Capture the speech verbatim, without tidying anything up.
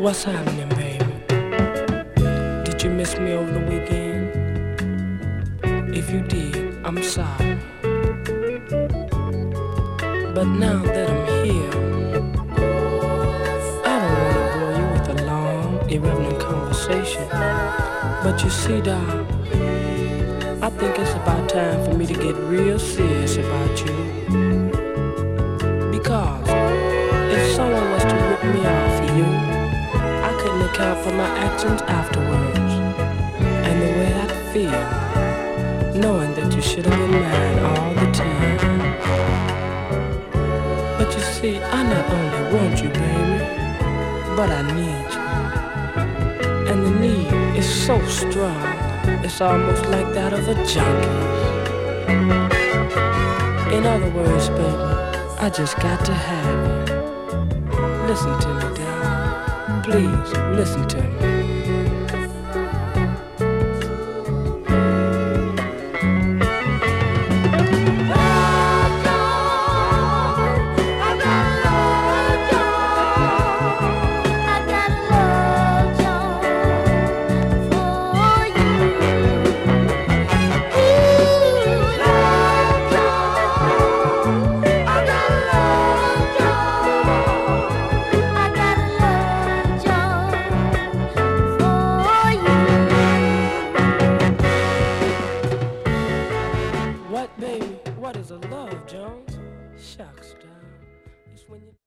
What's happening, baby? Did you miss me over the weekend? If you did, I'm sorry. But now that I'm here, I don't want to bore you with a long, irrelevant conversation. But you see, darling, I think it's about time for me to get real serious about you. Because if someone was to rip me off of you, I couldn't account for my actions afterwards. And the way I'd feel, knowing that you should have been mine all the time. But you see, I not only want you, baby, but I need you. And the need is so strong, it's almost like that of a junkie. In other words, baby, I just got to have you. Listen to me, darling. Please, listen to me. What, baby? What is a love, Jones? Shucks, darling. It's when you